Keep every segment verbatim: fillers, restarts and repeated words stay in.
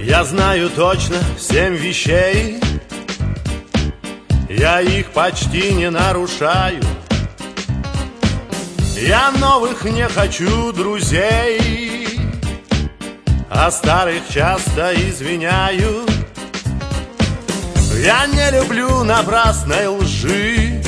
Я знаю точно семь вещей, я их почти не нарушаю. Я новых не хочу друзей, а старых часто извиняю. Я не люблю напрасной лжи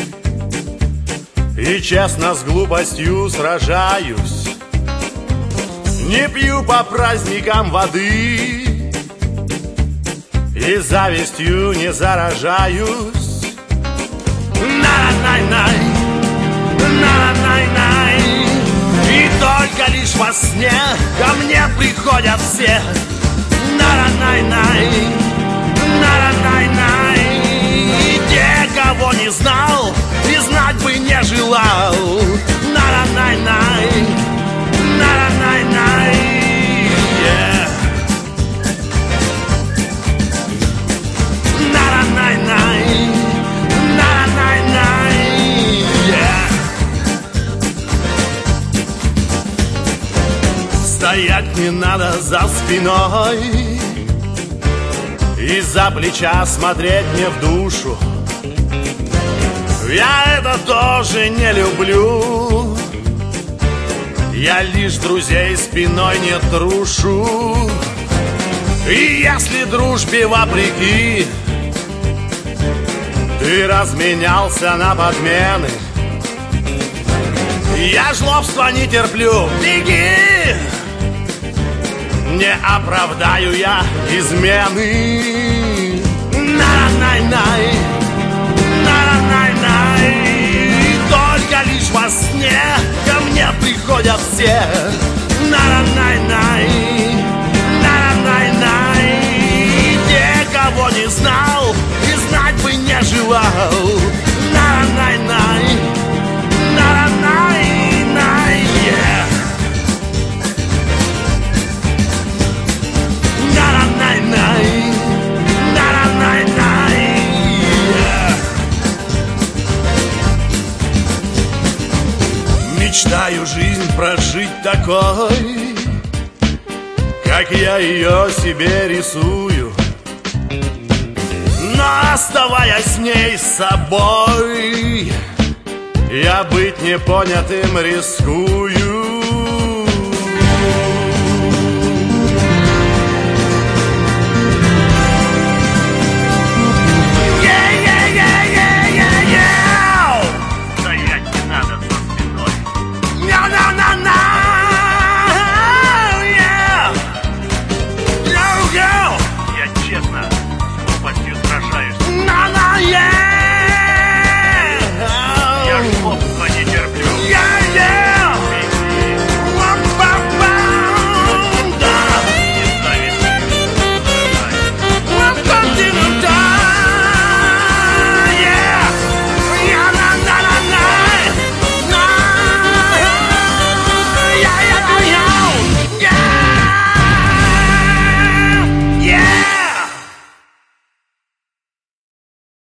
и честно с глупостью сражаюсь. Не пью по праздникам воды и завистью не заражаюсь. На-най-най, на-най-най. И только лишь во сне ко мне приходят все. На-най-най, на-най-най. И те, кого не знал и знать бы не желал. На-най-най, на-най-най. Yeah. На-най-най, на-най-най. Yeah. Стоять не надо за спиной и за плеча смотреть мне в душу. Я это тоже не люблю. Я лишь друзей спиной не трушу. И если дружбе вопреки ты разменялся на подмены, я жлобства не терплю, беги. Не оправдаю я измены. На-най-най, на-най-най. Только лишь во сне ко мне приходят все. На-най-най, на-най-най. Те, кого не знал и знать бы не желал. На-най-най, на-най-най. Yeah. На-най-най, на-най-най. Yeah. Мечтаю жизнь прожить такой, как я ее себе рисую. Но оставаясь с ней с собой, я быть непонятым рискую.